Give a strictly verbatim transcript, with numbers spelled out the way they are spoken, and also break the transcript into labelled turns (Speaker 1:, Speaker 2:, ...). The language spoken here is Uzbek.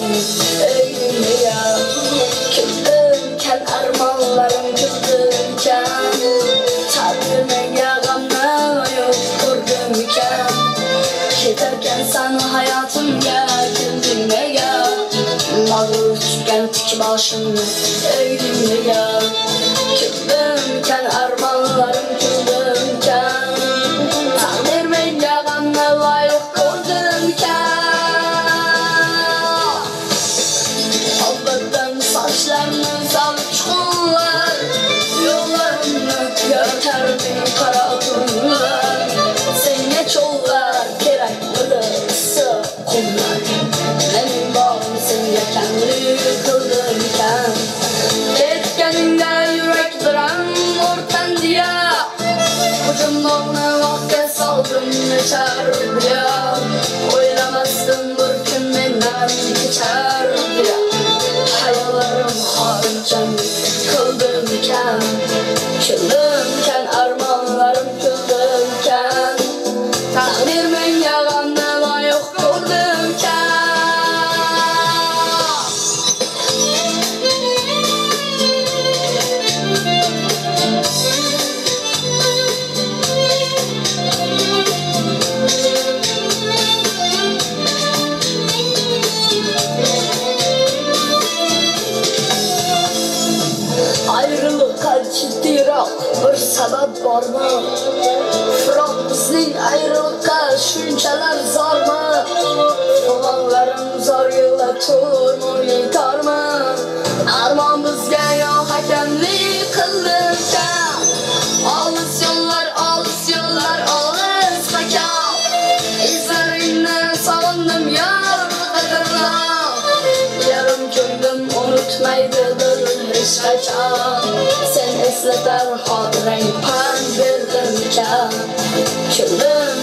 Speaker 1: öyleyken Küldürken armanlarım küldürken Takvime yağamla yok kurdurken Giderken sen hayatımga güldürmeye Mağrur tutken tiki başımı öyleyken Küldürken armanlarım küldürken Takvime yağamla yok saçlarımız alçılar Yollarımı göterdi kara kumlar Sen geç olar gereklidir sık kumlar Benim bağım sen yekenli kıldırken Etkeninde yürek duran ortan diye Ucumluğunu vakte saldım neçer diye Oylamazdım bir gün benden geçer diye Hayallarım harcan kıldırken Küldürken armanlarım küldürken Takdirimin yağanda layık kurdurken Ayrılıkka ciddiroq bir sabab bormi? Biroq bizning ayrılıkka shunchalar zormi? O'g'onlarim zor yo'lda turmi yetarmi? Armon bizga yo hakamlik qildirkan Olis yo'llar, olis yo'llar, olis makon Izlaringni sog'indim yor qadrlon Yarim ko'nglim unutmaydidir hech qachon Sen eslatar xotirang pand berdim kan Kuldim